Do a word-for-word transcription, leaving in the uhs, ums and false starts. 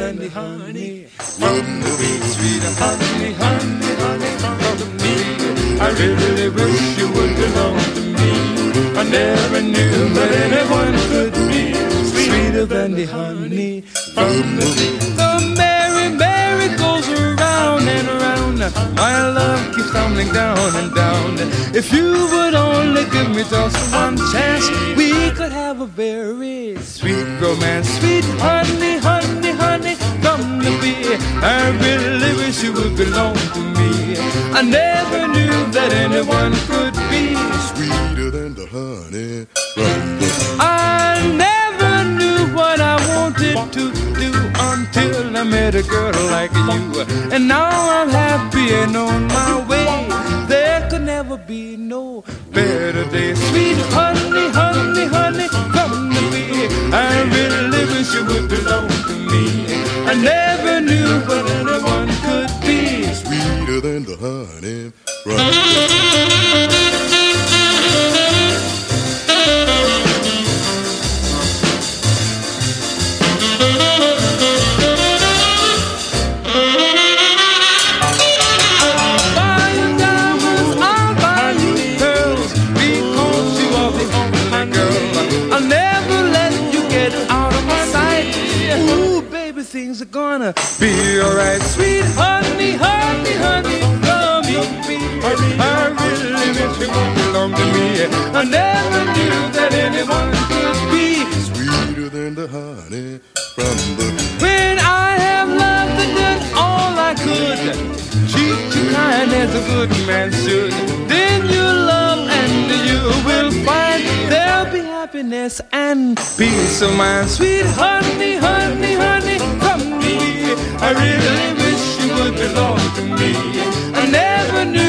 than the honey from the bee. Sweet honey, honey, honey from me. I really wish you would belong to me. I never knew that anyone could be sweeter than the honey from the bee. The merry, merry goes around and around. My love keeps tumbling down and down. If you would only give me just one chance, we could have a very sweet romance. Sweet honey, honey, honey from the bee. I really wish you would belong to me. I never knew that anyone could be sweeter than the honey from the bee. I never knew what I wanted to do until I met a girl like you. And now I'm happy and on my way. There could never be no better day. Sweet honey, honey, honey from the bee. I really wish you would belong to me. I never knew what anyone could be sweeter than the honey from the bee. Things are gonna be alright. Sweet honey, honey, honey, come with me. I really wish you would belong to me. I never knew that anyone could be sweeter than the honey from the bee. When I have loved and done all I could, treat you kind as a good man should, then you love and you will find there'll be happiness and peace of mind. Sweet honey, honey, honey from me. I really wish you would belong to me. I never knew